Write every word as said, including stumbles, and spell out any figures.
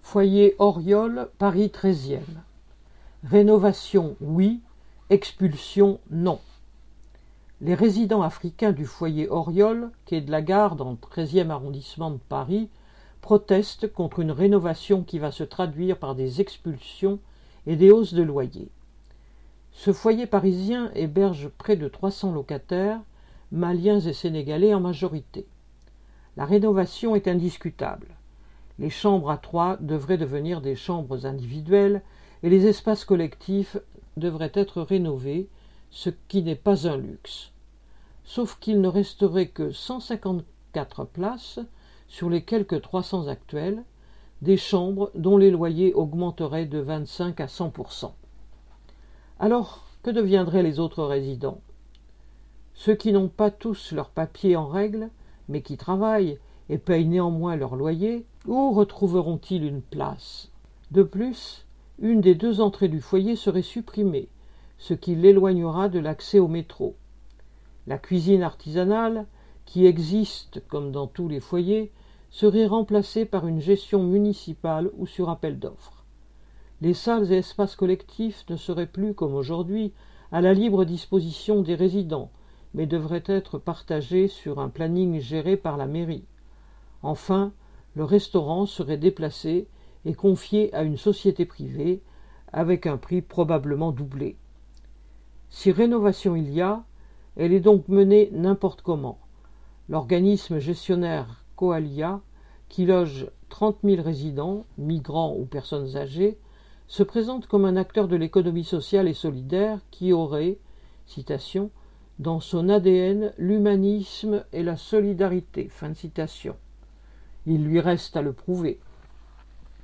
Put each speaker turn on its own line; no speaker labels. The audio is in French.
Foyer Auriol, Paris treizième. Rénovation, oui. Expulsion, non. Les résidents africains du foyer Auriol, quai de la Gare, dans le treizième arrondissement de Paris, protestent contre une rénovation qui va se traduire par des expulsions et des hausses de loyers. Ce foyer parisien héberge près de trois cents locataires, maliens et sénégalais en majorité. La rénovation est indiscutable. Les chambres à trois devraient devenir des chambres individuelles et les espaces collectifs devraient être rénovés, ce qui n'est pas un luxe. Sauf qu'il ne resterait que cent cinquante-quatre places sur les quelques trois cents actuelles, des chambres dont les loyers augmenteraient de vingt-cinq à cent pour cent. Alors, que deviendraient les autres résidents? Ceux qui n'ont pas tous leurs papiers en règle, mais qui travaillent et payent néanmoins leur loyer, où retrouveront-ils une place? De plus, une des deux entrées du foyer serait supprimée, ce qui l'éloignera de l'accès au métro. La cuisine artisanale, qui existe comme dans tous les foyers, serait remplacée par une gestion municipale ou sur appel d'offres. Les salles et espaces collectifs ne seraient plus, comme aujourd'hui, à la libre disposition des résidents, mais devraient être partagés sur un planning géré par la mairie. Enfin, le restaurant serait déplacé et confié à une société privée, avec un prix probablement doublé. Si rénovation il y a, elle est donc menée n'importe comment. L'organisme gestionnaire Coalia, qui loge trente mille résidents, migrants ou personnes âgées, se présente comme un acteur de l'économie sociale et solidaire qui aurait, citation, dans son A D N l'humanisme et la solidarité. Fin de citation. Il lui reste à le prouver.